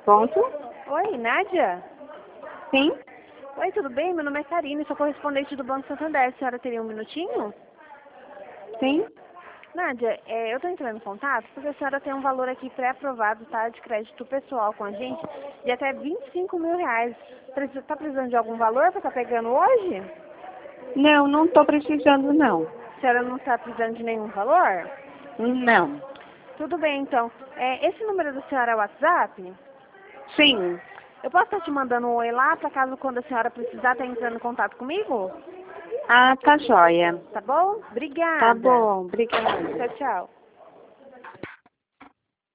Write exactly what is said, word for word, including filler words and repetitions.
Ponto? Oi, Nádia? Sim? Oi, tudo bem? Meu nome é Karine, sou correspondente do Banco Santander. A senhora teria um minutinho? Sim? Nádia, é, eu estou entrando em contato porque a senhora tem um valor aqui pré-aprovado, tá, de crédito pessoal com a gente de até vinte e cinco mil reais. Está precisando de algum valor para estar pegando hoje? Não, não estou precisando, não. A senhora não está precisando de nenhum valor? Não. Tudo bem, então. É, esse número da senhora é o WhatsApp? Sim. Eu posso estar te mandando um oi lá, para caso quando a senhora precisar estar entrando em contato comigo? Ah, tá joia. Tá bom? Obrigada. Tá bom, obrigada. Tchau, tchau.